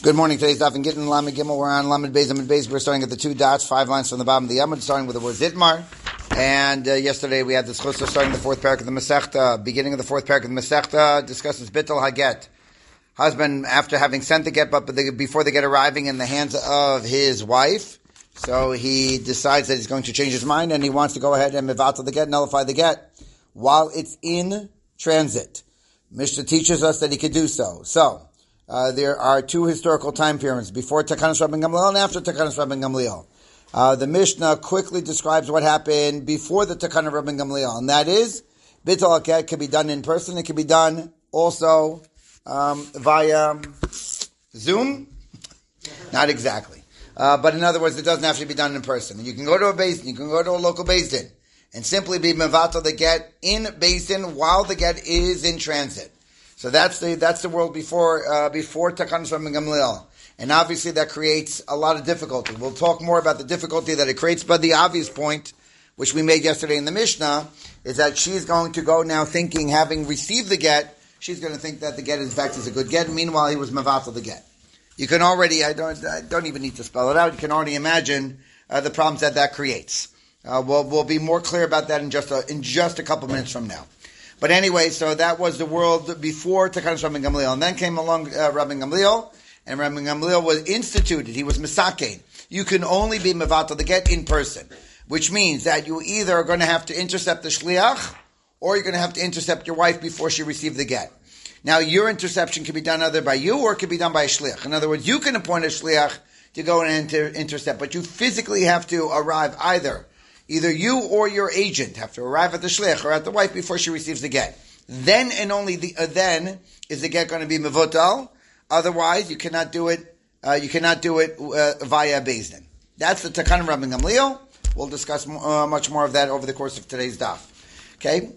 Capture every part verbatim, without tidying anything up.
Good morning. Today's daf in Gittin Lamed Gimel. We're on Lamed Beis Lamed Beis. We're starting at the two dots, five lines from the bottom of the Yamud, starting with the word Zitmar. And uh, yesterday we had this chusah starting the fourth parak of the Masechta. Beginning of the fourth parak of the Masechta discusses Bittul Haget. Husband, after having sent the get, but before the get arriving in the hands of his wife, so he decides that he's going to change his mind and he wants to go ahead and mevatel the get, nullify the get, while it's in transit. Mishnah teaches us that he could do so. So, Uh, there are two historical time periods, before Takanas Rabban Gamliel and after Takanas Rabban Gamliel. Uh, the Mishnah quickly describes what happened before the Takanas Rabban Gamliel, and that is, Bittul Haget can be done in person, it can be done also um, via Zoom? Not exactly. Uh, but in other words, it doesn't have to be done in person. You can go to a basin, you can go to a local basin, and simply be mevatel the get in basin while the get is in transit. So that's the that's the world before uh, before Takanas Rabban Gamliel, and obviously that creates a lot of difficulty. We'll talk more about the difficulty that it creates, but the obvious point, which we made yesterday in the Mishnah, is that she's going to go now thinking, having received the get, she's going to think that the get in fact is a good get. Meanwhile, he was mevatel the get. You can already I don't I don't even need to spell it out. You can already imagine uh, the problems that that creates. Uh, we'll we'll be more clear about that in just a, in just a couple minutes from now. But anyway, so that was the world before Takanas Rabban Gamliel. And then came along uh, Rabban Gamliel, and Rabban Gamliel was instituted. He was misakein. You can only be mevatel the get in person, which means that you either are going to have to intercept the shliach, or you're going to have to intercept your wife before she received the get. Now, your interception can be done either by you, or it can be done by a shliach. In other words, you can appoint a shliach to go and inter- intercept, but you physically have to arrive either Either you or your agent have to arrive at the shliach or at the wife before she receives the get. Then and only the, uh, then is the get going to be mevotal. Otherwise, you cannot do it. Uh, you cannot do it uh, via Beis Din. That's the Takanas Rabban Gamliel. We'll discuss uh, much more of that over the course of today's daf. Okay.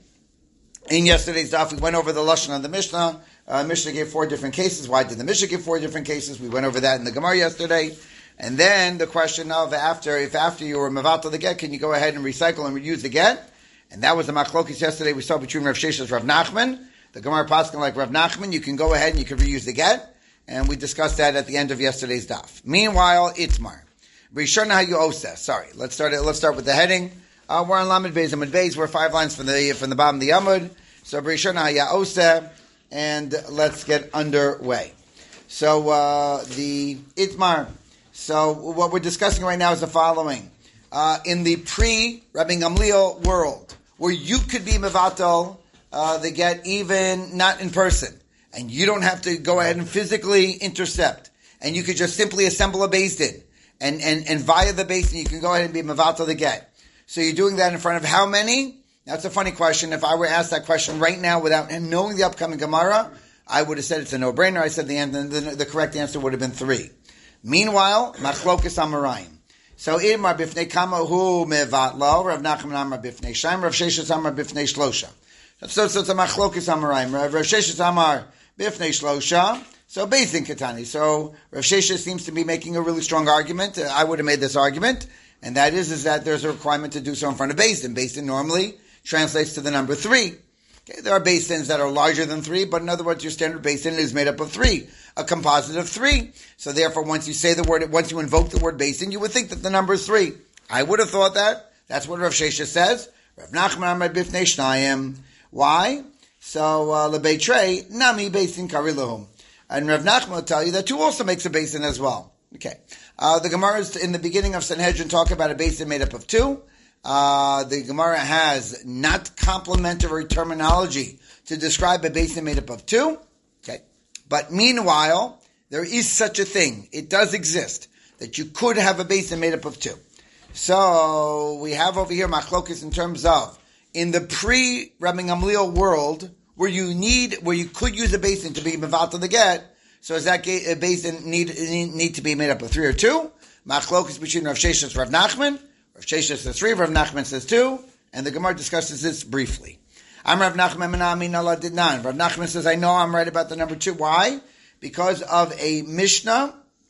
In yesterday's daf, we went over the lashon of the Mishnah. Uh, Mishnah gave four different cases. Why did the Mishnah give four different cases? We went over that in the Gemara yesterday. And then the question of after, if after you were mevatel the get, can you go ahead and recycle and reuse the get? And that was the machlokes yesterday we saw between Rav Sheshes and Rav Nachman. The Gemara paskin like Rav Nachman, you can go ahead and you can reuse the get. And we discussed that at the end of yesterday's daf. Meanwhile, Itmar. Rishon HaYooseh. Sorry, let's start. Let's start with the heading. Uh, we're on Lamed Beis Lamed Beis. We're five lines from the from the bottom of the Yamud. So Rishon HaYooseh, and let's get underway. So uh, the Itmar. So what we're discussing right now is the following. Uh, in the pre-Rabban Gamliel world, where you could be mevatel uh, the get even not in person, and you don't have to go ahead and physically intercept, and you could just simply assemble a beis din, and, and, and via the beis din you can go ahead and be mevatel the get. So you're doing that in front of how many? That's a funny question. If I were asked that question right now without knowing the upcoming Gemara, I would have said it's a no-brainer. I said the, the, the correct answer would have been three. Meanwhile, machlokas amarayim. So Imar bifnei kama hu mevatlo, Rav Nachman amar bifnei shaim, Rav Sheshes amar bifnei shlosha. So, so it's a machlokas amarayim. Rav Sheshes amar bifnei shlosha. So Beis Din katani. So Rav Sheshes seems to be making a really strong argument. Uh, I would have made this argument, and that is, is that there's a requirement to do so in front of Beis Din. Beis Din normally translates to the number three. Okay, there are beis dins that are larger than three, but in other words, your standard beis din is made up of three, a composite of three. So therefore, once you say the word, once you invoke the word beis din, you would think that the number is three. I would have thought that. That's what Rav Sheshes says. Rav Nachman amar bifnei shnayim. Why? So uh, lebeitrei nami beis din kari lahum. And Rav Nachman will tell you that two also makes a beis din as well. Okay. Uh, the Gemaras in the beginning of Sanhedrin talk about a beis din made up of two. Uh, the Gemara has not complementary terminology to describe a beis din made up of two. Okay. But meanwhile, there is such a thing. It does exist that you could have a beis din made up of two. So we have over here machlokas in terms of in the pre-Rabban Gamliel world where you need, where you could use a beis din to be mevatel the get. So does that beis din need, need to be made up of three or two? Machlokas between Rav Sheshes and Rav Nachman. Rav Sheshes says three, Rav Nachman says two, and the Gemara discusses this briefly. I'm Rav Nachman, Menami, Allah did none. Rav Nachman says, I know I'm right about the number two. Why? Because of a Mishnah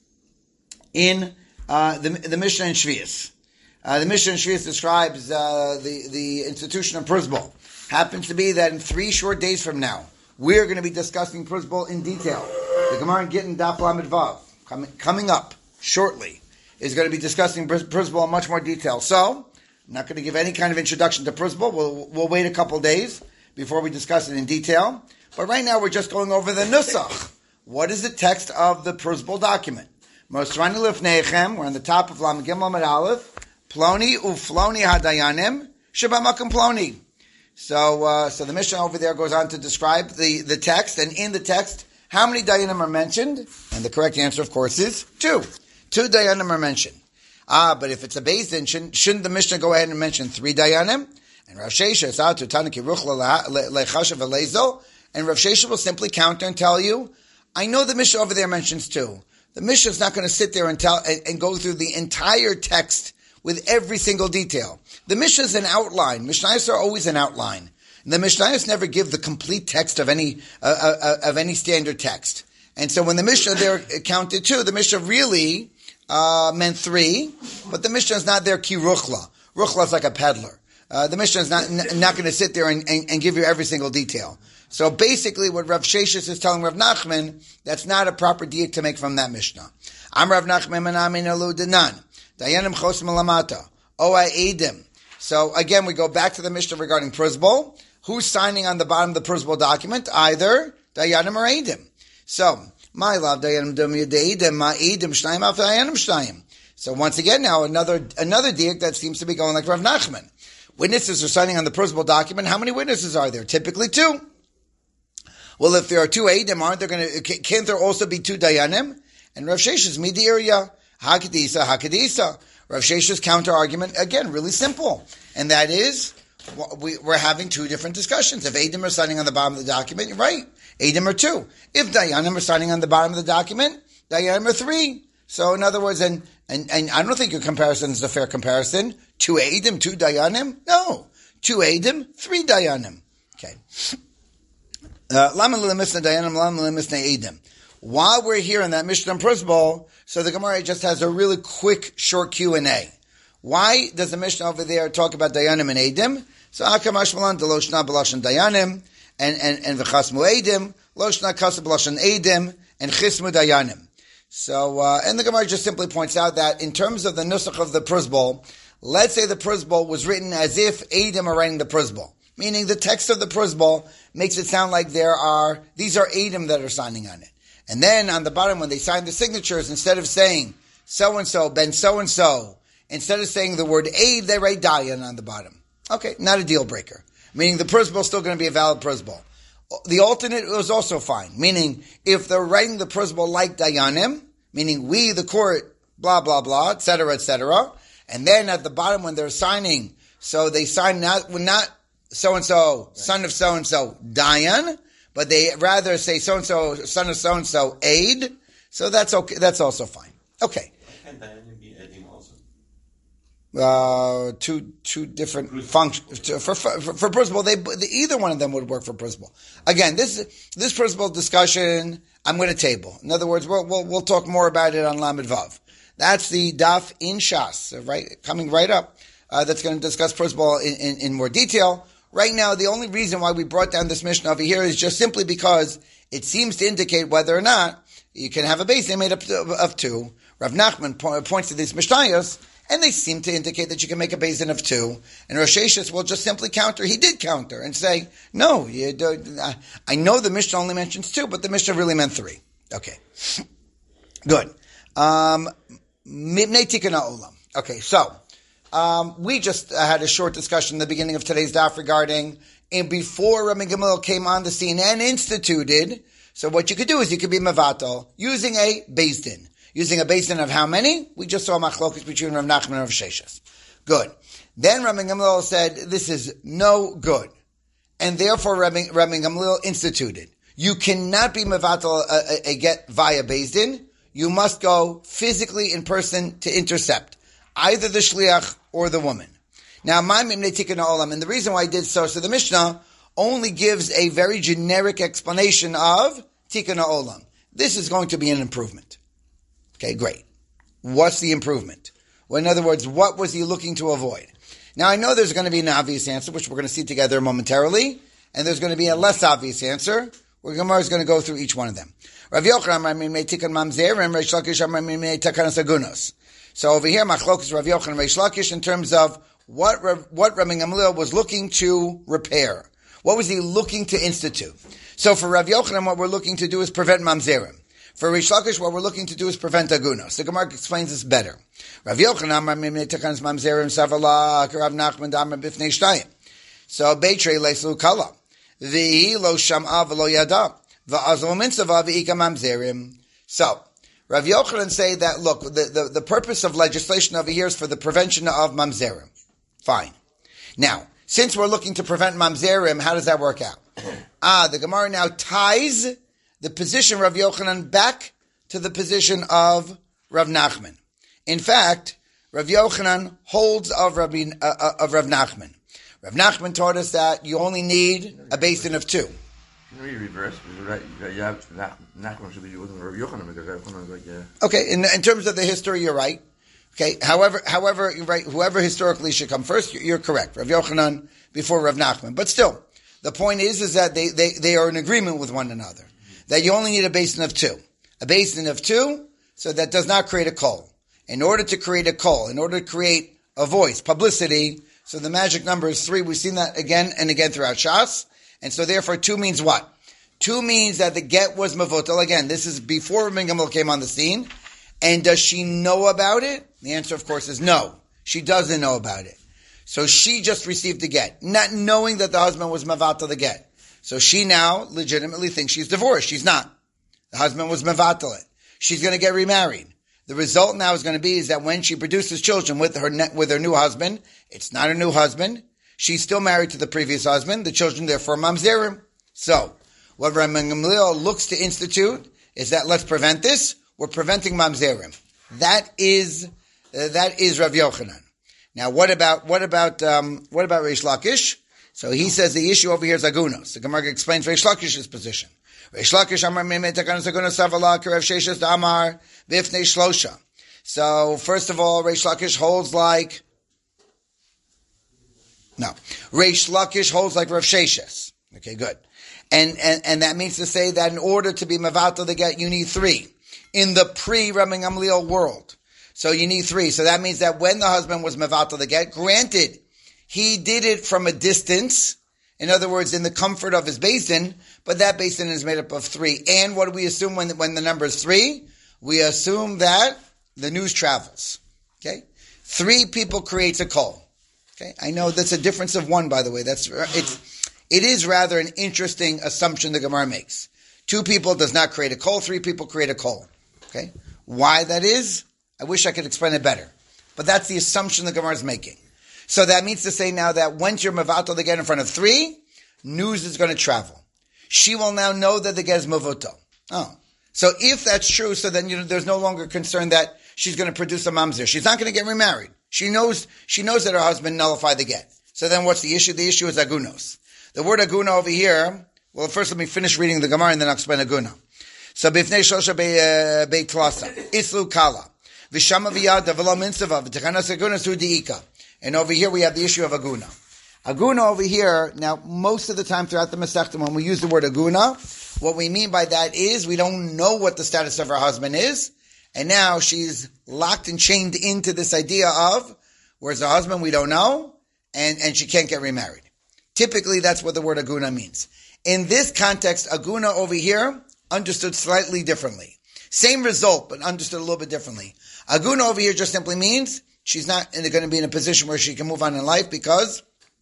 in uh, the, the Mishnah in Shvius. Uh, the Mishnah in Shvius describes uh, the, the institution of Pruzbul. Happens to be that in three short days from now, we're going to be discussing Pruzbul in detail. The Gemara in Gittin Daf Lamed Vav. coming, coming up shortly, is going to be discussing Pruzbul in much more detail. So, I'm not going to give any kind of introduction to Pruzbul. We'll, we'll wait a couple days before we discuss it in detail. But right now, we're just going over the Nusach. What is the text of the Pruzbul document? Mosrani Lifneichem, we're on the top of Lam Gimel Amud Aleph. Ploni ufloni hadayanim shabamakim ploni. So, uh, so the Mishnah over there goes on to describe the, the text, and in the text, how many dayanim are mentioned? And the correct answer, of course, is two. Two dayanim are mentioned. Ah, but if it's a Beis Din, shouldn't, shouldn't the Mishnah go ahead and mention three dayanim? And Rav Shesha is out to Tanaki Ruchla Lechashav Elezel, and Rav Shesha will simply counter and tell you, I know the Mishnah over there mentions two. The Mishnah is not going to sit there and tell and, and go through the entire text with every single detail. The Mishnah is an outline. Mishnayos are always an outline. And the Mishnayos never give the complete text of any uh, uh, of any standard text. And so when the Mishnah there counted two, the Mishnah really uh, meant three, but the Mishnah is not there ki ruchla. Ruchla is like a peddler. Uh, the Mishnah is not n- not going to sit there and, and, and give you every single detail. So basically what Rav Sheshis is telling Rav Nachman, that's not a proper diak to make from that Mishnah. Am Rav Nachman manamin alu denan. Dayanim chos melamata. Oa edim. So again, we go back to the Mishnah regarding Pruzbul. Who's signing on the bottom of the Pruzbul document? Either Dayanim or Edim. So, my love, Dayanim dum Edim, ma Edim shnayim af Dayanim shnayim. So once again now, another, another diak that seems to be going like Rav Nachman. Witnesses are signing on the Pruzbul document. How many witnesses are there? Typically two. Well, if there are two Edim, aren't there going to, can't there also be two Dayanim? And Rav Shesha's midiria, hakadisa, hakadisa. Rav Shesha's counter argument, again, really simple. And that is, we, we're having two different discussions. If Edim are signing on the bottom of the document, you're right. Edim are two. If Dayanim are signing on the bottom of the document, Dayanim are three. So in other words, and, and, and I don't think your comparison is a fair comparison. Two Edim, two Dayanim? No. Two Edim, three Dayanim. Okay. While we're here in that Mishnah and Pruzbul, so the Gemara just has a really quick, short Q and A. Why does the Mishnah over there talk about Dayanim and Edim? So Akamash Malan Deloshna B'Lashon Dayanim and and and V'Chasmu Edim, Loshna Kasa B'Lashon Edim and Chismu Dayanim. So uh, and the Gemara just simply points out that in terms of the nusach of the Pruzbul, let's say the Pruzbul was written as if Edim are writing the Pruzbul. Meaning the text of the Pruzbul makes it sound like there are, these are Edim that are signing on it. And then on the bottom, when they sign the signatures, instead of saying so-and-so, ben so-and-so, instead of saying the word Eid, they write Dayan on the bottom. Okay, not a deal breaker. Meaning the Pruzbul is still going to be a valid Pruzbul. The alternate was also fine. Meaning, if they're writing the Pruzbul like Dayanim, meaning we, the court, blah, blah, blah, et cetera, et cetera, and then at the bottom when they're signing, so they sign not, not, so-and-so, right, son of so-and-so, Dayan, but they rather say so-and-so, son of so-and-so, Aid. So that's okay. That's also fine. Okay. Can Dayanim be Edim also? Uh, two, two different functions. For, for, for, for Pruzbul, they, either one of them would work for Pruzbul. Again, this, this Pruzbul discussion, I'm going to table. In other words, we'll, we'll, we'll talk more about it on Lamed Vav. That's the Daf in Shas, right, coming right up, uh, that's going to discuss Pruzbul in, in, in more detail. Right now, the only reason why we brought down this Mishnah over here is just simply because it seems to indicate whether or not you can have a base made up of two. Rav Nachman po- points to these Mishnayos, and they seem to indicate that you can make a basin of two. And Rosh Hashis will just simply counter. He did counter and say, no, you don't, I know the Mishnah only mentions two, but the Mishnah really meant three. Okay. Good. Um, okay, so. Um, we just uh, had a short discussion in the beginning of today's daf regarding, and before Rabbi Gamliel came on the scene and instituted, so what you could do is you could be mevatel using a beis din. Using a beis din of how many? We just saw machlokas between Rav Nachman and Rav Sheshes. Good. Then Rabbi Gamliel said, this is no good. And therefore Rabbi, Rabbi Gamliel instituted, you cannot be mevatel a, a, a get via beis din. You must go physically in person to intercept either the shliach or the woman. Now, my mimnei tikkun ha'olam, and the reason why I did so, so the Mishnah only gives a very generic explanation of tikkun ha'olam. This is going to be an improvement. Okay, great. What's the improvement? Well, in other words, what was he looking to avoid? Now, I know there's going to be an obvious answer, which we're going to see together momentarily, and there's going to be a less obvious answer, We're Gemara is going to go through each one of them. Rav Yochanan Amar Mimnei Tikkun Mamzerim, Reish Lakish Amar Mimnei Takanas Agunos. So over here, Machlokes Rav Yochanan and Reish Lakish in terms of what what Rabbi Gamliel was looking to repair. What was he looking to institute? So for Rav Yochanan, what we're looking to do is prevent Mamzerim. For Reish Lakish, what we're looking to do is prevent Agunos. The Gemara explains this better. Rav Yochanan Amar Mimnei Takanas Mamzerim Savala Rav Nachman Damar Bifnei Shtayim. So Beitrei Leislu Kala. V'hi lo sham'a v'lo yada. V'azol mitzvah v'ika mamzerim. So, Rav Yochanan say that, look, the, the, the purpose of legislation over here is for the prevention of mamzerim. Fine. Now, since we're looking to prevent mamzerim, how does that work out? Ah, the Gemara now ties the position of Rav Yochanan back to the position of Rav Nachman. In fact, Rav Yochanan holds of, Rabbi, uh, of Rav Nachman. Rav Nachman taught us that you only need a basin of two. Okay, in, in terms of the history, you're right. Okay, however, however, you're right. Whoever historically should come first, you're, you're correct. Rav Yochanan before Rav Nachman. But still, the point is, is that they, they, they are in agreement with one another. That you only need a basin of two. A basin of two, so that does not create a kol. In order to create a kol, in order to create a voice, publicity, so the magic number is three. We've seen that again and again throughout Shas. And so therefore two means what? Two means that the get was mavotel. Again, this is before Rabbi Gamliel came on the scene. And does she know about it? The answer, of course, is no. She doesn't know about it. So she just received the get, not knowing that the husband was mavatel the get. So she now legitimately thinks she's divorced. She's not. The husband was mavatel it. She's going to get remarried. The result now is going to be is that when she produces children with her ne- with her new husband, it's not her new husband. She's still married to the previous husband. The children, therefore, mamzerim. So, what Rabbi Gamliel looks to institute is that let's prevent this. We're preventing mamzerim. That is uh, that is Rav Yochanan. Now, what about what about um, what about Reish Lakish? So he says the issue over here is agunos. The Gemara explains Reish Lakish's position. Reish Lakish Amar Mimnei Takanas Agunos Savala K'Rav Sheshes Damar Bifnei Shlosha. So first of all, Reish Lakish holds like no. Reish Lakish holds like Rav Sheshes. Okay, good. And, and and that means to say that in order to be mavatal the get, you need three in the pre-Rabbi Gamliel world. So you need three. So that means that when the husband was mavatal the get, granted, he did it from a distance. In other words, in the comfort of his basin, but that basin is made up of three. And what do we assume when, when the number is three? We assume that the news travels. Okay? Three people creates a kol. Okay? I know that's a difference of one, by the way. That's, it's, it is rather an interesting assumption the Gemara makes. Two people does not create a kol, three people create a kol. Okay? Why that is? I wish I could explain it better. But that's the assumption the Gemara is making. So that means to say now that once you're mavatal the get in front of three, news is going to travel. She will now know that the get is mavoto. Oh. So if that's true, so then you know, there's no longer concern that she's going to produce a mamzer. She's not going to get remarried. She knows, she knows that her husband nullified the get. So then what's the issue? The issue is agunos. The word aguna over here, well, first let me finish reading the Gemara and then I'll explain aguna. So bifnei shlosha beit tlasa, islu kala, v'shama v'yada v'lo minsava, v'techanas agunas hu di'ika. And over here we have the issue of aguna. Aguna over here, now most of the time throughout the Masechta when we use the word aguna, what we mean by that is we don't know what the status of her husband is, and now she's locked and chained into this idea of, where's the husband, we don't know, and, and she can't get remarried. Typically that's what the word aguna means. In this context, aguna over here, understood slightly differently. Same result, but understood a little bit differently. Aguna over here just simply means she's not going to be in a position where she can move on in life because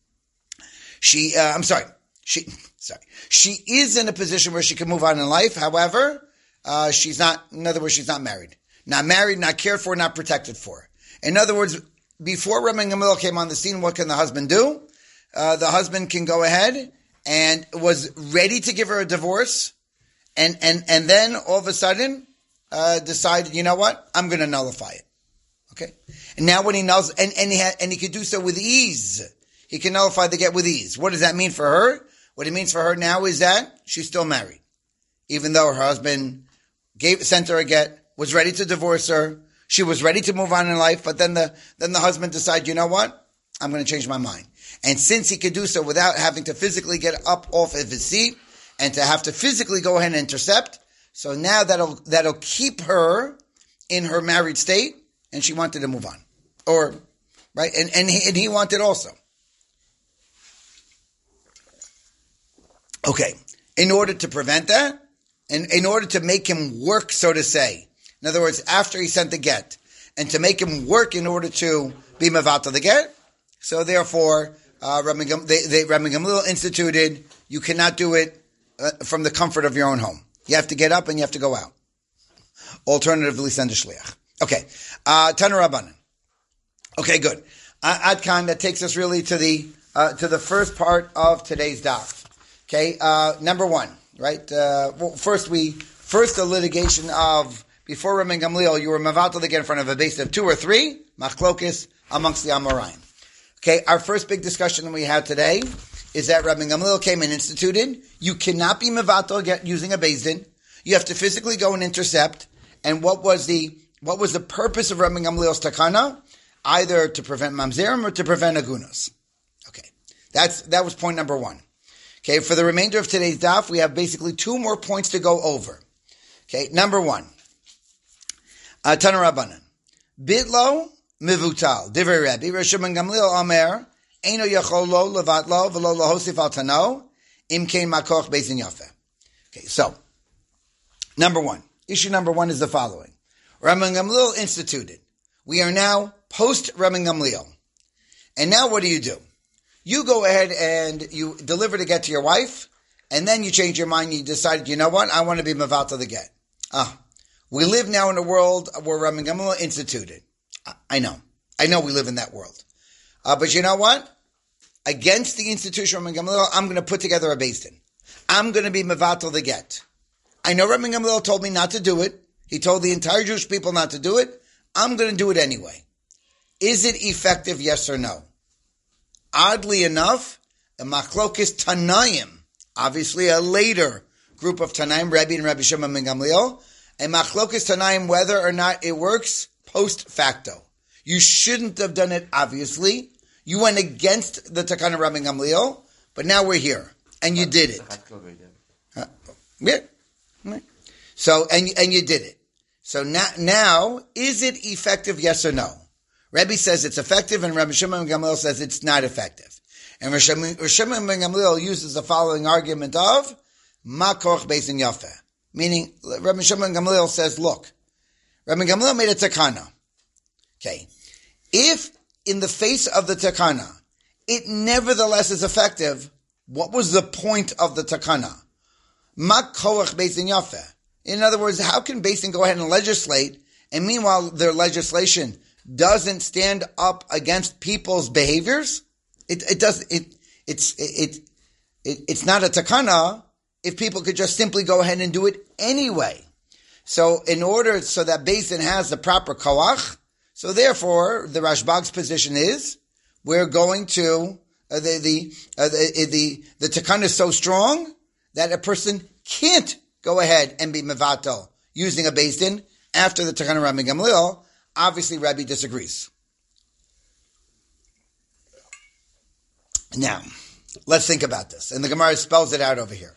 she, uh, I'm sorry, she, sorry, she is in a position where she can move on in life. However, uh, she's not, in other words, she's not married. Not married, not cared for, not protected for. In other words, before Rabbi Gamliel came on the scene, what can the husband do? Uh, the husband can go ahead and was ready to give her a divorce and, and, and then all of a sudden, uh, decided, you know what? I'm going to nullify it. Okay. And now when he nulls, and, and he had, and he could do so with ease. He can nullify the get with ease. What does that mean for her? What it means for her now is that she's still married. Even though her husband gave, sent her a get, was ready to divorce her. She was ready to move on in life, but then the, then the husband decided, you know what? I'm going to change my mind. And since he could do so without having to physically get up off of his seat, and to have to physically go ahead and intercept. So now that'll that'll keep her in her married state, and she wanted to move on, or right, and and he, and he wanted also. Okay, in order to prevent that, and in order to make him work, so to say, in other words, after he sent the get, and to make him work in order to be mavata the get, so therefore, uh, Rabbi Gam- they, they, Rabbi Gamliel instituted, you cannot do it uh, from the comfort of your own home. You have to get up and you have to go out. Alternatively, send a shliach. Okay, uh, Tana Rabbanan. Okay, good. Uh, Adkan, that takes us really to the uh, to the first part of today's daf. Okay, uh, number one, right? Uh, well, first we first the litigation of before Rabbi Gamliel, you were mavatal again in front of a base of two or three machlokis amongst the Amoraim. Okay, our first big discussion that we had today is that Rabbi Gamliel came and instituted, you cannot be mevatel using a beis din. You have to physically go and intercept. And what was the what was the purpose of Rabbi Gamliel's takana? Either to prevent mamzerim or to prevent agunos. Okay, that's that was point number one. Okay, for the remainder of today's daf, we have basically two more points to go over. Okay, number one, uh, Tana Rabbanan, bitlo mivutal divrei Rabbi Rosh Gamliel Omer. Eino yacholo levatlo v'lo lahosif al tano im kein makoch beis din yafeh. Okay, so number one, issue number one is the following: Rabbi Gamliel instituted. We are now post Rabbi Gamliel, and now what do you do? You go ahead and you deliver the get to your wife, and then you change your mind. You decided, you know what? I want to be mevatel the get. Ah, we live now in a world where Rabbi Gamliel instituted. I know, I know, we live in that world. Uh, but you know what? Against the institution of Rabbi Gamliel, I'm going to put together a beis din. I'm going to be mevatel the get. I know Rabbi Gamliel told me not to do it. He told the entire Jewish people not to do it. I'm going to do it anyway. Is it effective, yes or no? Oddly enough, a machlokis Tanaim, obviously a later group of Tanaim, Rebbe and Rabbi Shimon ben Gamliel, a machlokis Tanaim, whether or not it works post facto. You shouldn't have done it, obviously. You went against the Takana Rabbi Gamliel, but now we're here, and you did it. Uh, yeah. So, and, and you did it. So now, now, is it effective, yes or no? Rebbe says it's effective, and Rabbi Shimon ben Gamliel says it's not effective. And Rabbi Shimon ben Gamliel uses the following argument of makoch beis din yafeh, meaning Rabbi Shimon ben Gamliel says, look, Rabbi Gamliel made a takana. Okay, if in the face of the takana, it nevertheless is effective, what was the point of the takana? Makoch beis din yafeh. In other words, how can beis din go ahead and legislate, and meanwhile their legislation doesn't stand up against people's behaviors? It, it does. It it's it, it it's not a takana if people could just simply go ahead and do it anyway. So in order so that beis din has the proper koach, so therefore the Rashbag's position is we're going to uh, the the, uh, the the the takana is so strong that a person can't go ahead and be mevatel using a beis din after the takana Rabbi Gamliel. Obviously, Rabbi disagrees. Now, let's think about this. And the Gemara spells it out over here.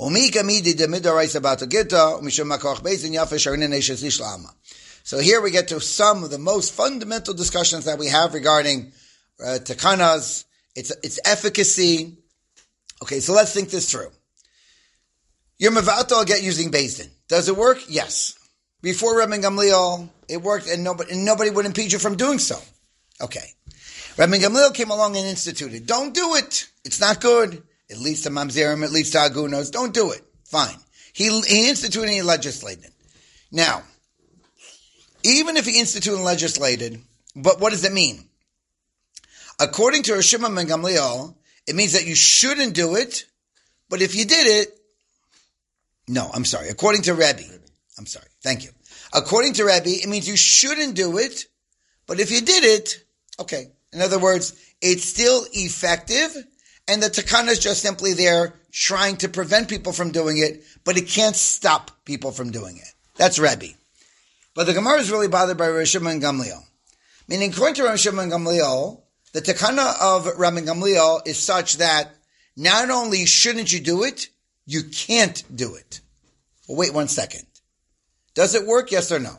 So here we get to some of the most fundamental discussions that we have regarding uh, takanas, its, its efficacy. Okay, so let's think this through. You're mevatel get using beis din. Does it work? Yes. Before Rabbi Gamliel, it worked, and nobody, and nobody would impede you from doing so. Okay. Rabbi Gamliel came along and instituted, don't do it. It's not good. It leads to mamzerim, it leads to agunos. Don't do it. Fine. He, he instituted and he legislated. Now, even if he instituted and legislated, but what does it mean? According to Rosh Shimon ben Gamliel, it means that you shouldn't do it, but if you did it, no, I'm sorry. According to Rebbe, I'm sorry. Thank you. According to Rebbe, it means you shouldn't do it, but if you did it, okay. In other words, it's still effective, and the takana is just simply there trying to prevent people from doing it, but it can't stop people from doing it. That's Rebbe. But the Gemara is really bothered by Rosh Shimon ben Gamliel. Meaning, according to Rosh Shimon ben Gamliel, the takana of Rabbi Gamliel is such that not only shouldn't you do it, you can't do it. Well, wait one second. Does it work? Yes or no?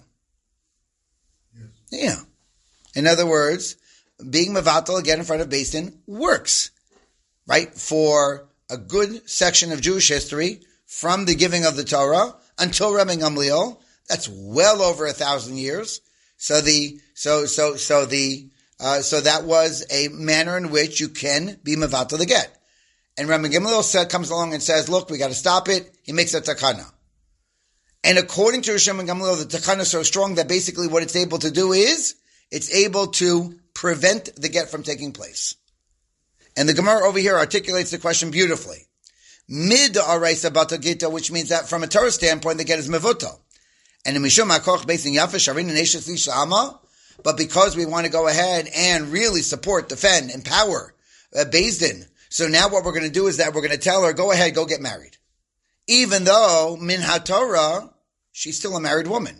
Yes. Yeah. In other words, being mevatel again in front of Beis Din works, right? For a good section of Jewish history, from the giving of the Torah until Rabbi Gamliel, that's well over a thousand years. So the so so so the uh, so that was a manner in which you can be mevatel the get. And Rabbi Gamliel said, comes along and says, "Look, we got to stop it." He makes a takana. And according to Rishon and Gamliel, the takana is so strong that basically what it's able to do is it's able to prevent the get from taking place. And the Gemara over here articulates the question beautifully. Mid araisa batagita, which means that from a Torah standpoint, the get is mevuto. And in Mishum HaKoch Beis Din Yafa Sharin and Eshes Lishama, but because we want to go ahead and really support, defend, empower uh, Beis Din, so now what we're going to do is that we're going to tell her, go ahead, go get married. Even though Min HaTorah, she's still a married woman.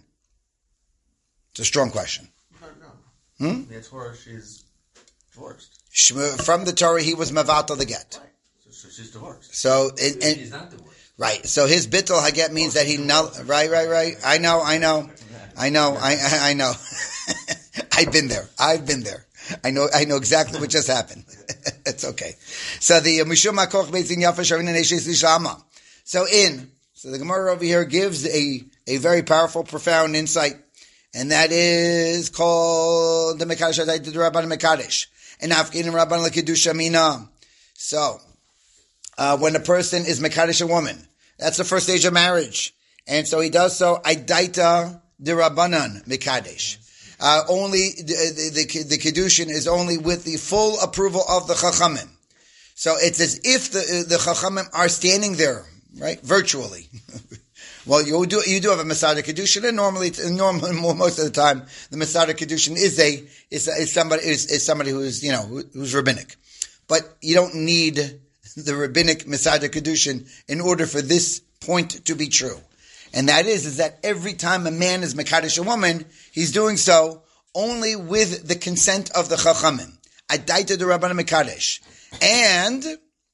It's a strong question. No, no. Hmm? In the Torah, she's divorced. From the Torah, he was mevatel the get. Right. So, so she's divorced. So, and, and, She's not divorced. right. So his bittul haget means that he null. Right, right, right. I know, I know, I know, I, I, I know. I've been there. I've been there. I know. I know exactly what just happened. It's okay. So the Mishum HaKoch Beis Din Yafa Sharin and Eshes Lishama. So in, so the Gemara over here gives a, a very powerful, profound insight, and that is called the Mekadesh Adai the Rabban Mekadesh, and Afkin and Rabban Lekidusha Mina. So, uh, when a person is Mekadesh a woman, that's the first stage of marriage, and so he does so Idaita de Rabbanan Mekadesh. Uh, only the, the, the, the Kiddushin is only with the full approval of the Chachamim. So it's as if the the Chachamim are standing there, right, virtually. Well, you do you do have a Masada Kedushin, and normally, normally most of the time, the Masada Kedushin is a is, is somebody is, is somebody who is you know who, who's rabbinic, but you don't need the rabbinic Masada Kedushin in order for this point to be true, and that is is that every time a man is Mekadesh a woman, he's doing so only with the consent of the Chachamim. Adaita de Rabban Mekadesh and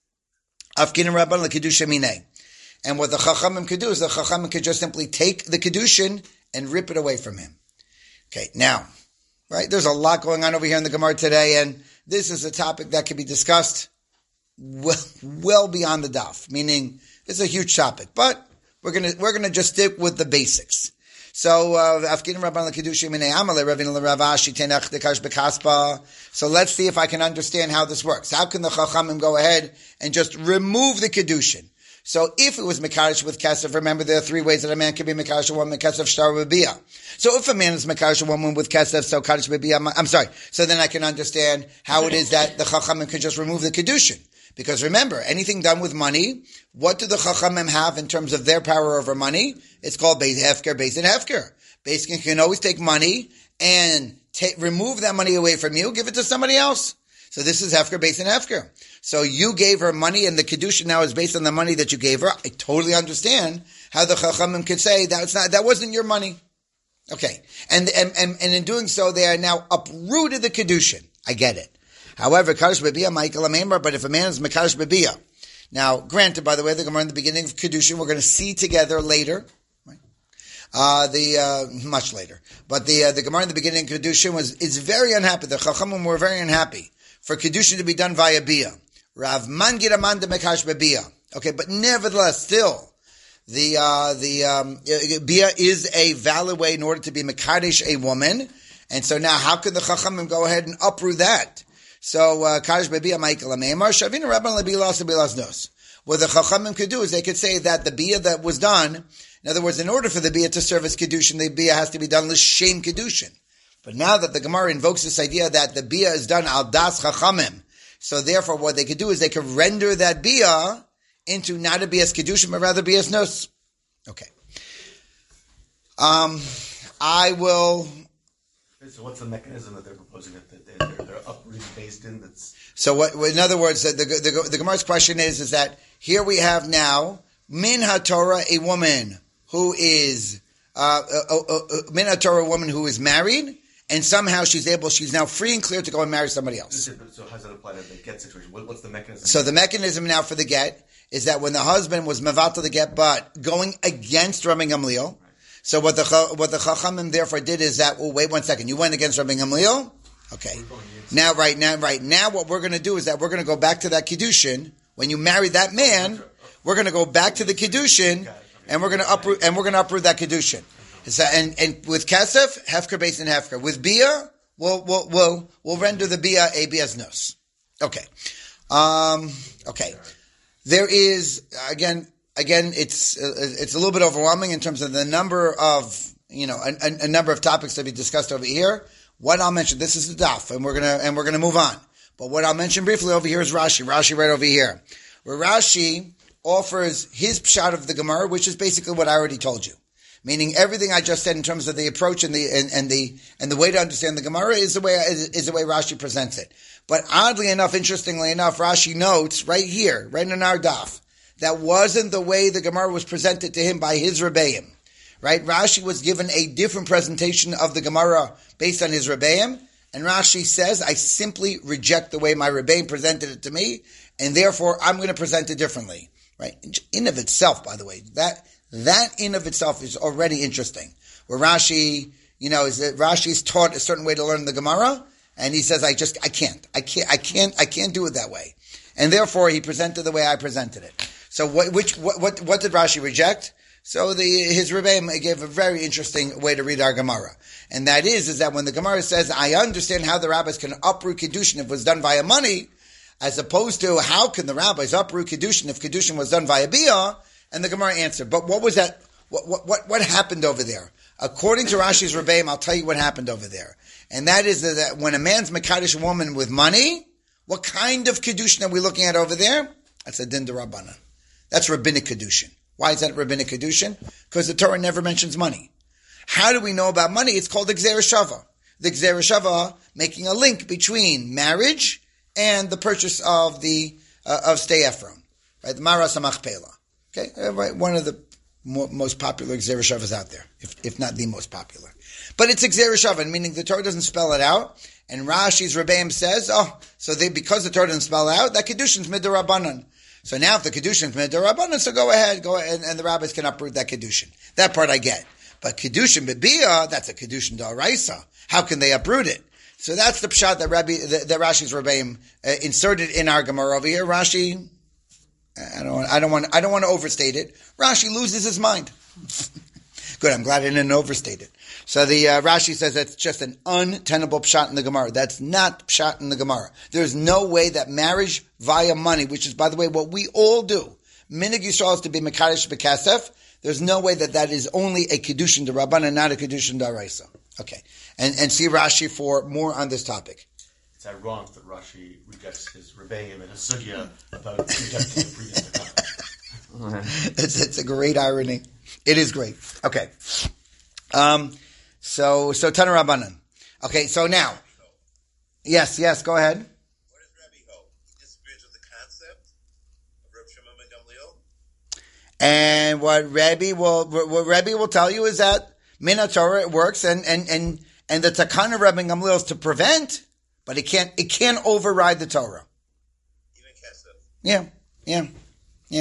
Afkin Rabban LeKedusha Minei. And what the Chachamim could do is the Chachamim could just simply take the Kedushin and rip it away from him. Okay, now, right, there's a lot going on over here in the Gemara today, and this is a topic that can be discussed well, well beyond the daf, meaning it's a huge topic, but we're gonna we're gonna just stick with the basics. So, Afkin Rabban LeKedusha Minei Amale Ravina LeRavashi Tenach Dekash Bekaspa. So let's see if I can understand how this works. How can the Chachamim go ahead and just remove the Kedushin? So if it was Mekadesh with Kesef, remember there are three ways that a man can be Mekadesh a woman, Kesef, Shtar, B'Biyah. So if a man is Mekadesh a woman with Kesef, so Kadesh, B'Biyah, I'm sorry. So then I can understand how it is that the Chachamim can just remove the Kedushin. Because remember, anything done with money, what do the Chachamim have in terms of their power over money? It's called Beis Hefker, Beis and Hefker. Beis Din can always take money and ta- remove that money away from you, give it to somebody else. So this is Hefker, Beis and Hefker. So you gave her money, and the Kedusha now is based on the money that you gave her. I totally understand how the Chachamim could say that it's not, that wasn't your money. Okay. And, and, and, and in doing so, they are now uprooted the Kedushin. I get it. However, Kadosh B'Biyah, Michael Amemar, but if a man is Mekadosh B'Biyah. Now, granted, by the way, the Gemara in the beginning of Kedushin, we're going to see together later, right? Uh, the, uh, much later. But the, uh, the Gemara in the beginning of Kedushin was, is very unhappy. The Chachamim were very unhappy for Kedushin to be done via Biyah. Rav Man Giraman de Mekadosh B'Biyah. Okay, but nevertheless, still, the, uh, the, um, Biyah is a valid way in order to be Mekadesh a woman. And so now, how can the Chachamim go ahead and uproot that? So, Kadosh B'Biyah Michael Amemar, Shavina Rabban Lebilas Lebilas Nos. What the Chachamim could do is they could say that the Biyah that was done, in other words, in order for the Biyah to serve as Kedushin, the Biyah has to be done L'Shem Kedushin. But now that the Gemara invokes this idea that the Biyah is done Al Das Chachamim, so therefore what they could do is they could render that Biyah into not a Biyah's Kedushin, but rather Biyah's Nos. Okay. Um, I will... So what's the mechanism that they're proposing that they're, they're, they're uprooting Beis Din? That's so. What, in other words, the, the, the, the Gemara's question is: is that here we have now Min HaTorah, a woman who is uh, uh, uh, uh, Min HaTorah, a woman who is married, and somehow she's able, she's now free and clear to go and marry somebody else. So how does that apply to the get situation? What, what's the mechanism? So the mechanism now for the get is that when the husband was mevatel the get, but going against Rabbi Gamliel, so what the what the Chachamim therefore did is that, well, wait one second, you went against Rabbi Gamliel? Okay. Now, right now, right now, what we're going to do is that we're going to go back to that Kiddushin. When you marry that man, we're going to go back to the Kiddushin, and we're going to uproot, and we're going to uproot that Kiddushin. So, and, and with Kesef, Hefker based in Hefker. With Bia, we'll, we'll, we'll, we'll render the Bia a Bia's nos. Okay. Um, okay. There is, again, again, it's, uh, it's a little bit overwhelming in terms of the number of, you know, a, a, a number of topics to be discussed over here. What I'll mention, this is the daf, and we're gonna, and we're gonna move on. But what I'll mention briefly over here is Rashi. Rashi right over here. Where Rashi offers his pshat of the Gemara, which is basically what I already told you. Meaning everything I just said in terms of the approach and the, and, and the, and the way to understand the Gemara is the way, is, is the way Rashi presents it. But oddly enough, interestingly enough, Rashi notes right here, right in our daf, that wasn't the way the Gemara was presented to him by his Rebbeim. Right? Rashi was given a different presentation of the Gemara based on his Rebbeim, and Rashi says, I simply reject the way my Rebbeim presented it to me, and therefore I'm going to present it differently. Right? In of itself, by the way, that, that in of itself is already interesting. Where Rashi, you know, is that Rashi's taught a certain way to learn the Gemara, and he says, I just, I can't, I can't, I can't, I can't do it that way. And therefore he presented the way I presented it. So what, which, what, what, what did Rashi reject? So the, his Rebbeim gave a very interesting way to read our Gemara. And that is, is that when the Gemara says, I understand how the rabbis can uproot Kiddushin if it was done via money, as opposed to how can the rabbis uproot Kiddushin if Kiddushin was done via Bia, and the Gemara answered, but what was that, what, what, what, what happened over there? According to Rashi's Rebbeim, I'll tell you what happened over there. And that is that when a man's Mekadosh a woman with money, what kind of Kiddushin are we looking at over there? That's a Din D'Rabbanan. That's rabbinic Kiddushin. Why is that rabbinic Kiddushin? Because the Torah never mentions money. How do we know about money? It's called the Gzera Shava. The Gzera Shava making a link between marriage and the purchase of the uh, of Stei Ephron, right? The Maras HaMachpelah. Okay, uh, right? One of the more, most popular Gzera Shavas out there, if if not the most popular. But it's a Gzera Shava, meaning the Torah doesn't spell it out. And Rashi's Rebbeim says, oh, so they, because the Torah doesn't spell it out, that Kiddushin's Mid'Rabbanan. So now if the Kiddushin is Mid'Rabbanan, so go ahead, go ahead, and, and the rabbis can uproot that Kiddushin. That part I get. But Kiddushin B'Bia, that's a Kiddushin D'Oraisa. How can they uproot it? So that's the pshat that Rabbi, that, that Rashi's Rebbeim uh, inserted in our Gemara over here. Rashi, I don't want, I don't want, I don't want to overstate it. Rashi loses his mind. Good, I'm glad I didn't overstate it. So the uh, Rashi says that's just an untenable pshat in the Gemara. That's not pshat in the Gemara. There's no way that marriage via money, which is, by the way, what we all do, Minig Yisrael is to be Mekadosh B'Kasef. There's no way that that is only a Kiddushin D'Rabbanan and not a Kiddushin D'Oraisa. Okay. And and see Rashi for more on this topic. It's ironic that Rashi rejects his Rebbeim and his Sugya about rejecting the previous Mekadosh. it's, it's a great irony. It is great. Okay. Um, so, so Tana Rabbanan. Okay, so now. Yes, yes, go ahead. What does Rabbi hold? He disagrees with the concept of Reb Shimon ben Gamliel? And what Rabbi will, what Rabbi will tell you is that Min HaTorah, it works, and, and, and, and the Takana of Rabbi Gamliel is to prevent, but it can't, it can't override the Torah. Even Kesef. Yeah, yeah, yeah.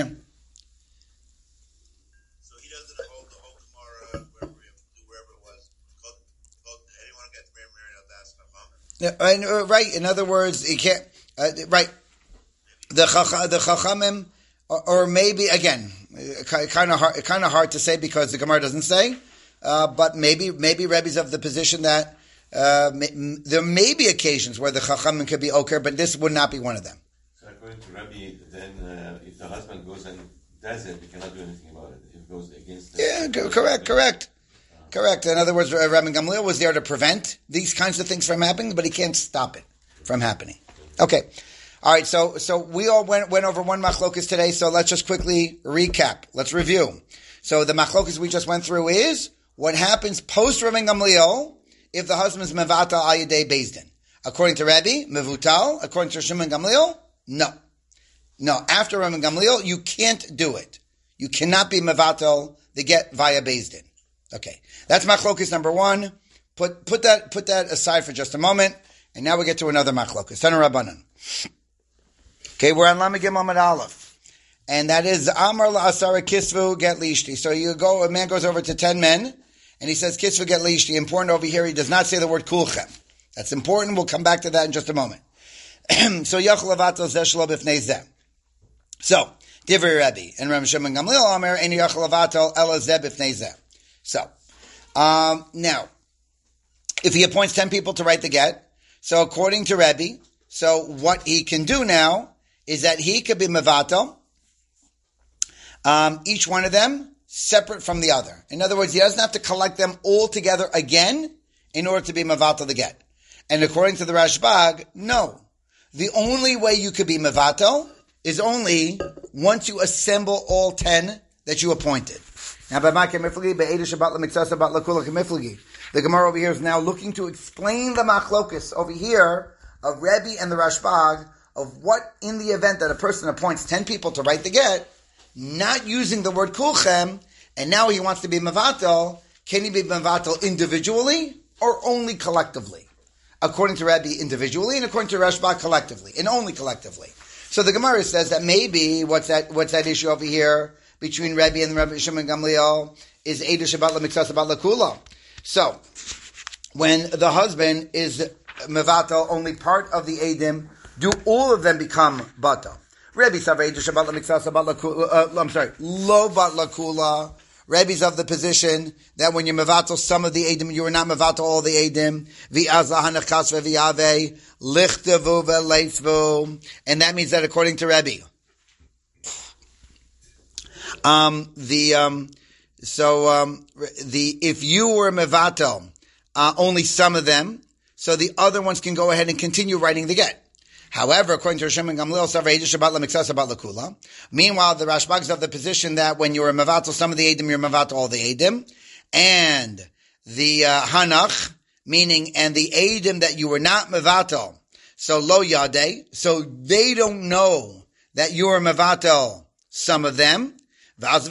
So he doesn't hold the whole Gemara wherever, wherever it was. Called, called, anyone gets married, married, that's Chacham. Yeah, uh, right. In other words, he can't. Uh, right. The chacha, the Chachamim, or, or maybe again, kind of hard, kind of hard to say because the Gemara doesn't say. Uh, but maybe, maybe Rebbe's of the position that uh, may, m- there may be occasions where the Chachamim could be oker, but this would not be one of them. So according to Rabbi, then uh, if the husband goes and does it, we cannot do anything about it. If it goes against the... Yeah, co- correct, correct. Correct. In other words, Rabbi Gamliel was there to prevent these kinds of things from happening, but he can't stop it from happening. Okay. All right, so so we all went went over one machlokas today, so let's just quickly recap. Let's review. So the machlokas we just went through is what happens post Rabbi Gamliel if the husband's mevatal al yedei beis din. According to Rabbi, mevutal. According to Shimon Gamliel, no. No, after Rabbi Gamliel, you can't do it. You cannot be mevatal the get via beis din. Okay, that's machlokas number one. put put that put that aside for just a moment, and now we get to another machlokas. Tana Rabbanan. Okay, we're on Lamed Gimel Amud Aleph, and that is Amar la'asara kisvu get lishti. So you go, a man goes over to ten men, and he says kisvu get lishti. Important over here, he does not say the word kulchem. That's important. We'll come back to that in just a moment. So yachol avatel zeh shelo b'fnei zeh. So Divrei Rebbe and Ram Shimon Gamliel Amar ein yachol avatel ela zeh b'fnei zeh. So um, now, if he appoints ten people to write the get, so according to Rebbe, so what he can do now is that he could be mevatel, um, each one of them separate from the other. In other words, he doesn't have to collect them all together again in order to be mevatel the get. And according to the Rashbag, no. The only way you could be mevatel is only once you assemble all ten that you appointed. Now, the Gemara over here is now looking to explain the machlokus over here of Rebbe and the Rashbag of what in the event that a person appoints ten people to write the get, not using the word kulchem, and now he wants to be mevatel, can he be mevatel individually or only collectively? According to Rebbe, individually, and according to Rashbag, collectively, and only collectively. So the Gemara says that maybe what's that what's that issue over here between Rebbe and Rebbe Shimon Gamliel is Eidah Shabbat L'Miksas Shabbat L'Kula. So when the husband is mevatel only part of the Eidim, do all of them become bata? Rebbe Savay Eidah Shabbat L'Miksas Shabbat L'Kula. I'm sorry, Lo Bat L'Kula. Rebbe's of the position that when you mevatel some of the Eidim, you are not mevatel all the Eidim. V'azahanakas v'vi'ave lichtevu v'leisvu. And that means that according to Rebbe, um, the, um, so, um, the, if you were mevatel, uh, only some of them, so the other ones can go ahead and continue writing the get. However, according to Rishon and Gamliel, meanwhile, the Rashbag is of the position that when you are mevatel some of the Eidim, you're mevatel all the Eidim, and the uh, Hanach, meaning, and the Eidim that you were not mevatel, so lo yadeh, so they don't know that you are mevatel some of them, and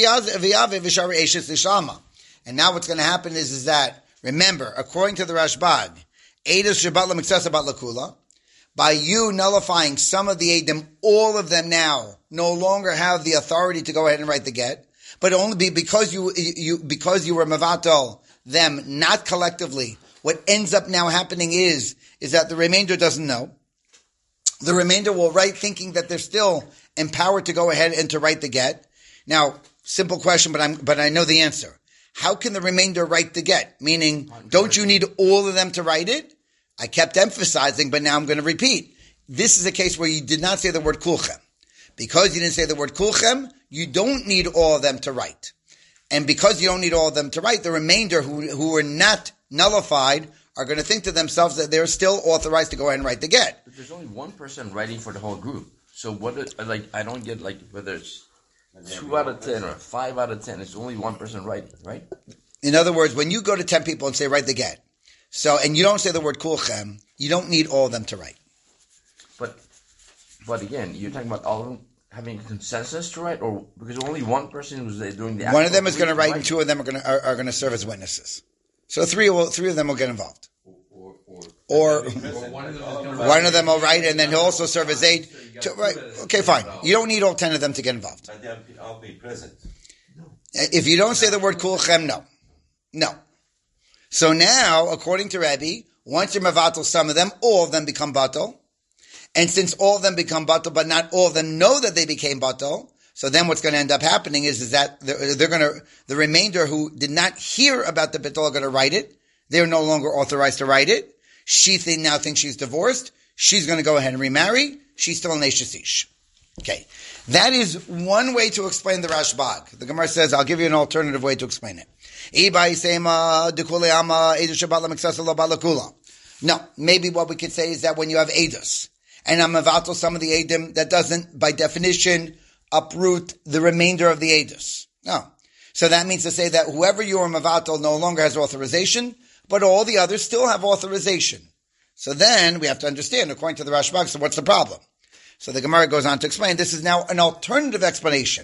now what's going to happen is, is that, remember, according to the Rashbag, Eidos Shabbat L'Miksas Shabbat L'Kula, by you nullifying some of the Eidim, all of them now no longer have the authority to go ahead and write the get, but only be because you, you because you were mevatel them, not collectively. What ends up now happening is, is that the remainder doesn't know. The remainder will write thinking that they're still empowered to go ahead and to write the get. Now, simple question, but I'm, but I know the answer. How can the remainder write the get? Meaning, don't you need all of them to write it? I kept emphasizing, but now I'm going to repeat. This is a case where you did not say the word kulchem. Because you didn't say the word kulchem, you don't need all of them to write. And because you don't need all of them to write, the remainder who, who were not nullified are going to think to themselves that they're still authorized to go ahead and write the get. But there's only one person writing for the whole group. So what, it, like, I don't get, like, whether it's two out of ten or five out of ten, it's only one person writing, right? In other words, when you go to ten people and say, write the get, so, and you don't say the word kulchem, you don't need all of them to write. But, but again, you're talking about all of them having a consensus to write, or because only one person was there doing the. One of them is going to write, and two of them are going to are, are going to serve as witnesses. So three will three of them will get involved. Or, or, or, or one, of one of them will write, and then he'll also serve as aid. To, right? Okay, fine. You don't need all ten of them to get involved. But they'll be, I'll be present. If you don't say the word kulchem, no, no. So now, according to Rebbe, once you're mevatel some of them, all of them become batel. And since all of them become batel, but not all of them know that they became batel, so then what's going to end up happening is, is that they're, they're going to, the remainder who did not hear about the batel are going to write it. They're no longer authorized to write it. She think, now thinks she's divorced. She's going to go ahead and remarry. She's still an Eishesish. Okay. That is one way to explain the Rashbag. The Gemara says, I'll give you an alternative way to explain it. No, maybe what we could say is that when you have Eidos, and I'm mevatel some of the Eidim, that doesn't, by definition, uproot the remainder of the Eidos. No. So that means to say that whoever you are mevatel no longer has authorization, but all the others still have authorization. So then we have to understand, according to the Rashbag, so what's the problem? So the Gemara goes on to explain, this is now an alternative explanation.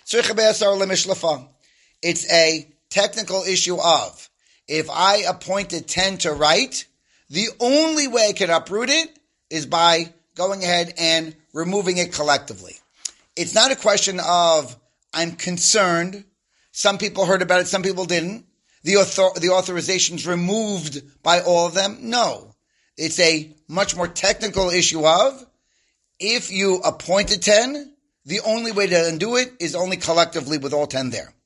It's a technical issue of, if I appointed ten to write, the only way I could uproot it is by going ahead and removing it collectively. It's not a question of, I'm concerned. Some people heard about it, some people didn't. The author, the authorization's removed by all of them. No. It's a much more technical issue of, if you appointed ten, the only way to undo it is only collectively with all ten there.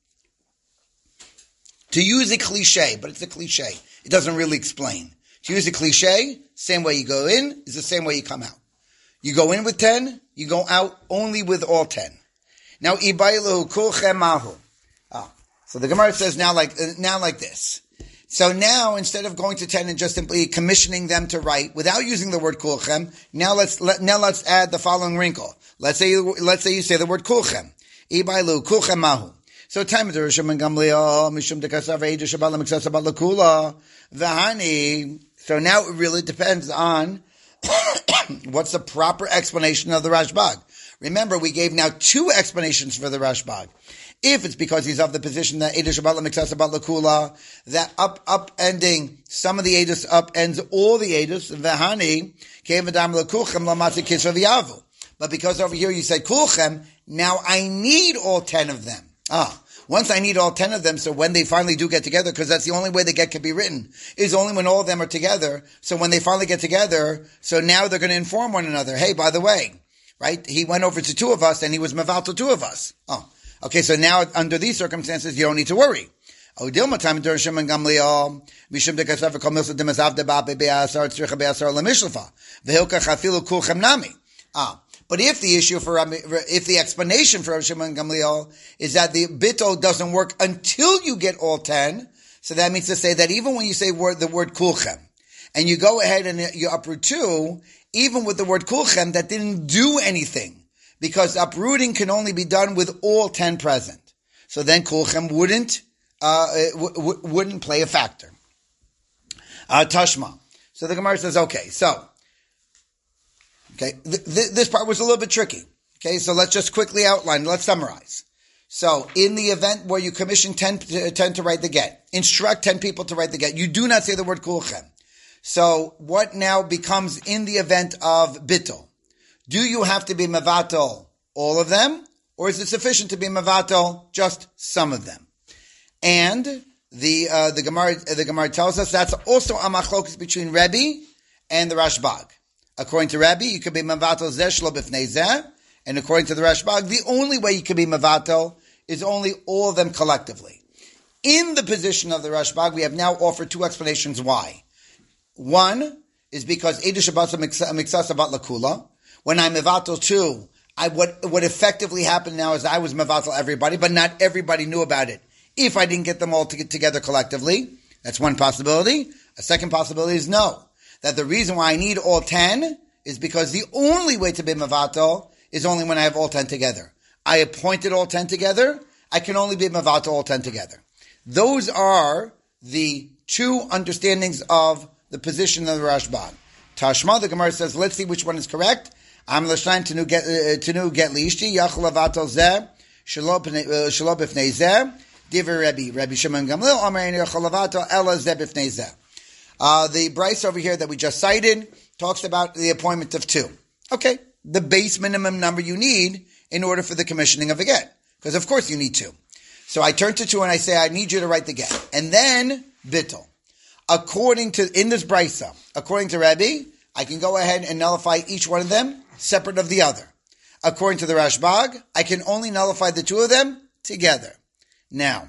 To use a cliche, but it's a cliche. It doesn't really explain. To use a cliche, same way you go in is the same way you come out. You go in with ten, you go out only with all ten. Now, Ibailu kulchem mahu. Ah, so the Gemara says now like now like this. So now, instead of going to ten and just simply commissioning them to write without using the word kulchem, now let's let, now let's add the following wrinkle. Let's say you, let's say you say the word kulchem. Ibailu kulchem mahu. So time of the Rishon and Gamliel mishum dekasav eidush shabbat lemiksasabat lekula v'hani. So now it really depends on what's the proper explanation of the Rashbag. Remember, we gave now two explanations for the Rashbag. If it's because he's of the position that Eidos Shabbat L'Miktsas Shabbat L'Kula, that up, upending some of the Eidos upends all the Eidos, V'hani, Kein V'dam L'Kulchem L'Matzi Kisra V'yavu. But because over here you said Kulchem, now I need all ten of them. Ah. Once I need all ten of them, so when they finally do get together, because that's the only way the get can be written, is only when all of them are together. So when they finally get together, so now they're going to inform one another, hey, by the way, right, he went over to two of us and he was meval to two of us. Oh, okay, so now under these circumstances, you don't need to worry. Ah. But if the issue for, if the explanation for Rav Shimon Gamliel is that the bittul doesn't work until you get all ten, so that means to say that even when you say word, the word kulchem, and you go ahead and you uproot two, even with the word kulchem, that didn't do anything, because uprooting can only be done with all ten present. So then kulchem wouldn't, uh, w- w- wouldn't play a factor. Uh, Tashma. So the Gemara says, okay, so, Okay, th- th- this part was a little bit tricky. Okay, so let's just quickly outline. Let's summarize. So, in the event where you commission ten, ten to write the get, instruct ten people to write the get, you do not say the word kulchem. So, what now becomes in the event of bittul? Do you have to be mevatel all of them, or is it sufficient to be mevatel just some of them? And the uh, the Gemara the Gemara tells us that's also a machlokus between Rebbe and the Rashbag. According to Rabbi, you could be mevatel zeh shelo b'fnei zeh, and according to the Rashbag, the only way you could be mevatel is only all of them collectively. In the position of the Rashbag, we have now offered two explanations why. One is because Eidos Shabbat Miksas Shabbat L'Kula. When I'm mevatel two, I what what effectively happened now is I was mevatel everybody, but not everybody knew about it. If I didn't get them all to get together collectively, that's one possibility. A second possibility is no. That the reason why I need all ten is because the only way to be mevatel is only when I have all ten together. I appointed all ten together. I can only be mevatel all ten together. Those are the two understandings of the position of the Rashbag. Tashma, the Gemara says, let's see which one is correct. Am l'shayin tenu get tenu get liishti yachol levatel zeh shelo b'fnei zeh divrei Rabbi Rabbi Shimon Gamliel Amar yachol levatel ela zeh b'fnei zeh. Uh, the Bryce over here that we just cited talks about the appointment of two. Okay, the base minimum number you need in order for the commissioning of a get. Because of course you need two. So I turn to two and I say, I need you to write the get. And then, bittul. According to, in this Bryce, according to Rabbi, I can go ahead and nullify each one of them separate of the other. According to the Rashbag, I can only nullify the two of them together. Now,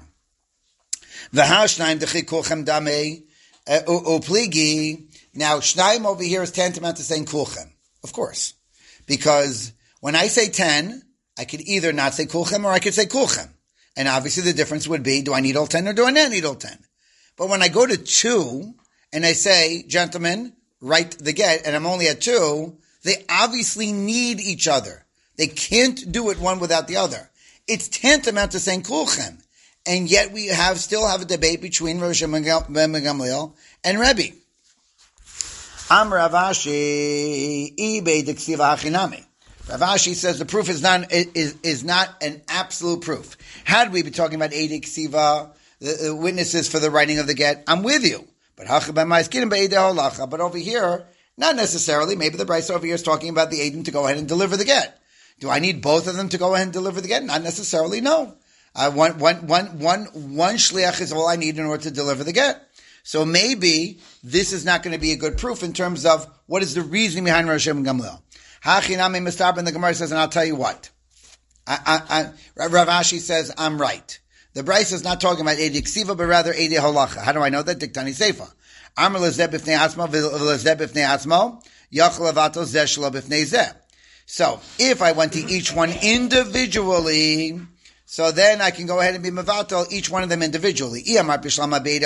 v'hashnaim dechi kulchem damei, Uh, Upligi. Now, Shnaim over here is tantamount to saying Kulchem. Of course. Because when I say ten, I could either not say Kulchem or I could say Kulchem. And obviously the difference would be, do I need all ten or do I not need all ten? But when I go to two, and I say, gentlemen, write the get, and I'm only at two, they obviously need each other. They can't do it one without the other. It's tantamount to saying Kulchem. And yet we have still have a debate between Rosh Gamliel and Rebbe. Am Rav Ashi ibei deksiva hachinami. Rav Ashi says the proof is not is, is not an absolute proof. Had we be talking about Eidei Ksiva, the, the witnesses for the writing of the get, I'm with you. But but over here, not necessarily. Maybe the Bryce over here is talking about the Eidim to go ahead and deliver the get. Do I need both of them to go ahead and deliver the get? Not necessarily, no. Uh, one, one, one, one, one shliach is all I need in order to deliver the get. So maybe this is not going to be a good proof in terms of what is the reason behind Rosh Hashanah and Gamliel. Hachinami Mistab, and the Gemara says, and I'll tell you what. I, I, I, Rav Ashi says, I'm right. The Bryce is not talking about Eidei Ksiva, but rather Eidei Holacha. How do I know that? Diktani Seifa. Amar lezeh b'fnei atzmo, v'lezeh b'fnei atzmo, yachal avato zeh shelo b'fnei zeh. So, if I went to each one individually, so then I can go ahead and be mevatel each one of them individually. Now, if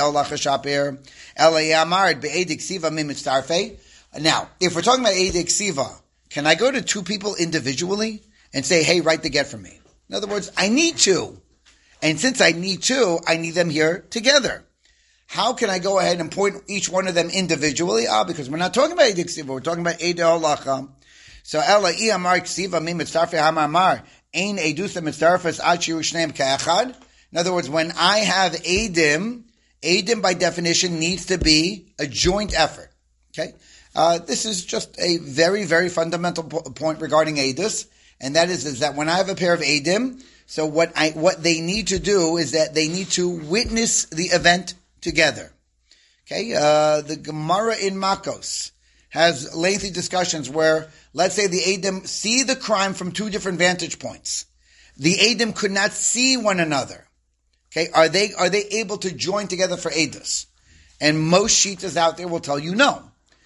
we're talking about Eidei Ksiva, can I go to two people individually and say, hey, write the get for me? In other words, I need two. And since I need two, I need them here together. How can I go ahead and point each one of them individually? Ah, because we're not talking about Eidei Ksiva, we're talking about Eidei Holacha. So, Ela I Amar Ksiva mi mitzarfei hamar ein edusa mitzarfes ad shiru shneim ka'echad. In other words, when I have Eidim, Eidim by definition needs to be a joint effort. Okay? Uh, this is just a very, very fundamental po- point regarding Eidus, and that is, is that when I have a pair of Eidim, so what I, what they need to do is that they need to witness the event together. Okay? Uh, the Gemara in Makos has lengthy discussions where, let's say the Eidim see the crime from two different vantage points. The Eidim could not see one another. Okay, are they are they able to join together for Eidus? And most shitas out there will tell you no.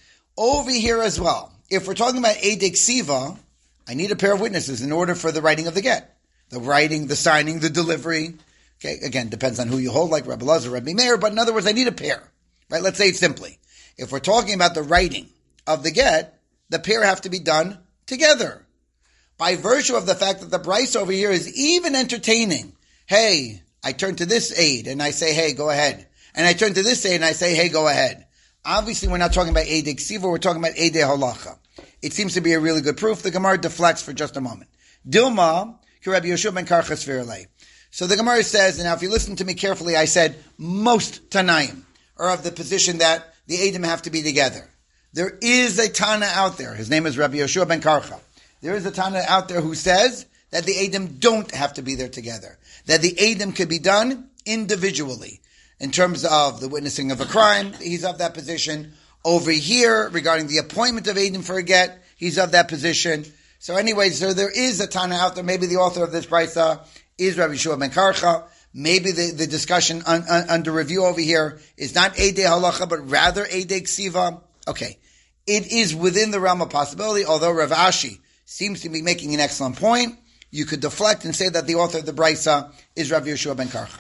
Over here as well, if we're talking about Eidei Ksiva, I need a pair of witnesses in order for the writing of the get. The writing, the signing, the delivery. Okay, again, depends on who you hold, like Rebbe Lazar, Rebbe Meir, but in other words, I need a pair. Right? Let's say it simply. If we're talking about the writing of the get, the pair have to be done together. By virtue of the fact that the Bryce over here is even entertaining. Hey, I turn to this aid and I say, hey, go ahead. And I turn to this aid and I say, hey, go ahead. Obviously, we're not talking about Eidei Ksiva, we're talking about Eidei Holacha. It seems to be a really good proof. The Gemara deflects for just a moment. Dilma, Rabbi Yehoshua ben Karcha Svirle. So the Gemara says, and now if you listen to me carefully, I said most Tanaim are of the position that the Eidim have to be together. There is a Tana out there. His name is Rabbi Yehoshua ben Karcha. There is a Tana out there who says that the Eidim don't have to be there together. That the Eidim could be done individually. In terms of the witnessing of a crime, he's of that position. Over here, regarding the appointment of Eidim for a get, he's of that position. So anyway, so there is a Tana out there. Maybe the author of this Brisa is Rabbi Yehoshua ben Karcha. Maybe the, the discussion un, un, under review over here is not Eidei Halacha, but rather Eidei Ksiva. Okay. It is within the realm of possibility, although Rav Ashi seems to be making an excellent point. You could deflect and say that the author of the Brisa is Rabbi Yehoshua ben Karcha.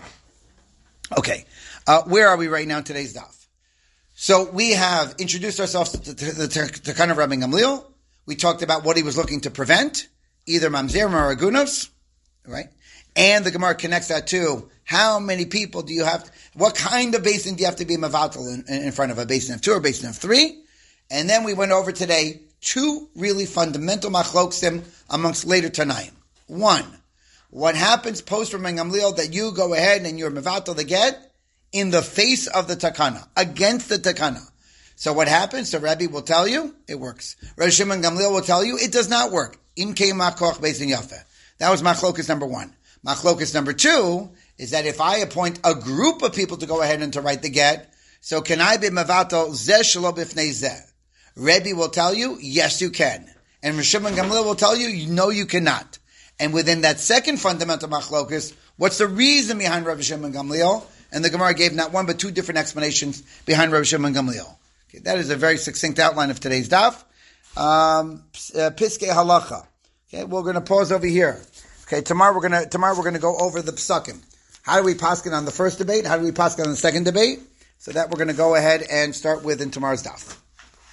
Okay. Uh, where are we right now in today's daf? So we have introduced ourselves to, to, to, to, to kind of Rabbi Gamliel. We talked about what he was looking to prevent, either mamzerim or agunos, right? And the Gemara connects that to how many people do you have, to, what kind of basin do you have to be mavatal in, in front of, a basin of two or a basin of three? And then we went over today two really fundamental machloksim amongst later Tanaim. One, what happens post Rabbi Gamliel that you go ahead and you're mavatal the get in the face of the takana, against the takana. So what happens? So Rabbi will tell you, it works. Rabbi Shimon Gamliel will tell you, it does not work. Im kei makoch beis yafeh. That was machlokus number one. Machlokus number two is that if I appoint a group of people to go ahead and to write the get, so can I be mevatel zeh shelo b'fnei zeh? Rebbe will tell you, yes, you can. And Rav Shimon Gamliel will tell you, no, you cannot. And within that second fundamental machlokus, what's the reason behind Rav Shimon Gamliel? And the Gemara gave not one but two different explanations behind Rav Shimon Gamliel. Okay, that is a very succinct outline of today's daf. Um, uh, Piskei halacha. Okay, we're going to pause over here. Okay, tomorrow we're going to tomorrow we're going to go over the psukim. How do we paskin on the first debate? How do we paskin on the second debate? So that we're going to go ahead and start with in tomorrow's daf.